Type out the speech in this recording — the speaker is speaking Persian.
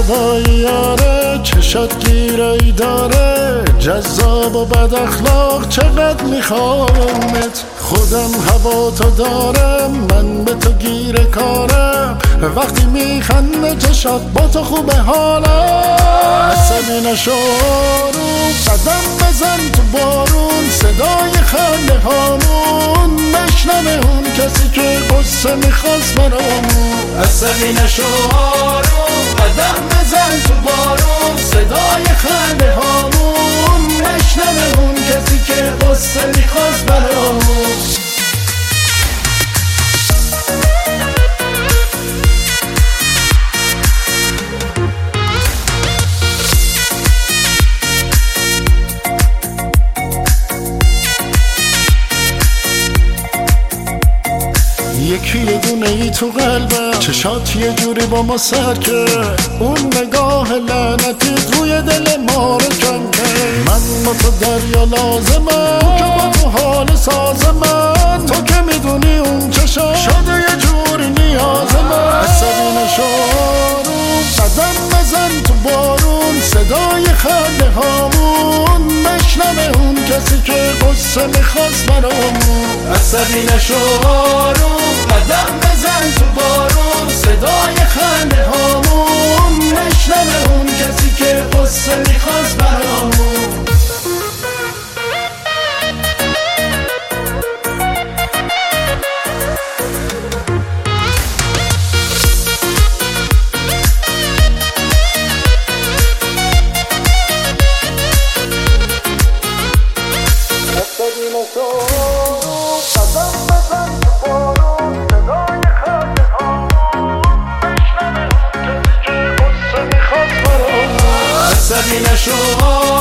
هوایی یاره چشات گیرایی داره جذاب و بد اخلاق چقدر میخوامت خودم هوا تو دارم من به تو گیر کارم وقتی میخنده چشات با تو خوبه حالم عصبی نشو آروم قدم بزن تو بارون صدای خنده هامون نشنوه اون کسی که قصه میخواست برامون عصبی نشو آروم قدم بزن تو بارون صدای خنده هامون نشنوه اون کسی که قصه میخواست برامون یکی یه دونه ای تو قلبم چشات یه جوری با ما سر که اون نگاه لعنتیت روی دل ما رو کن که من با تو دریا لازمم تو که با تو حال ساز من تو که میدونی اون چشات شده یه جوری نیاز من عصبی نشو آروم قدم بزن تو بارون صدای خنده هامون نشنوه اون کسی که قصه میخواست برامون عصبی نشو آروم قدم بزن تو بارون صدای خنده هامون نشنوه اون کسی که قصه میخواست برامون عصبی نشو